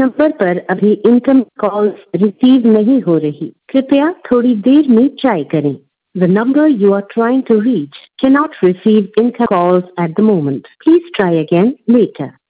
Number पर अभी income calls receive नहीं हो रही, कृपया थोड़ी देर में ट्राई करें। The number you are trying to reach cannot receive incoming calls at the moment. Please try again later.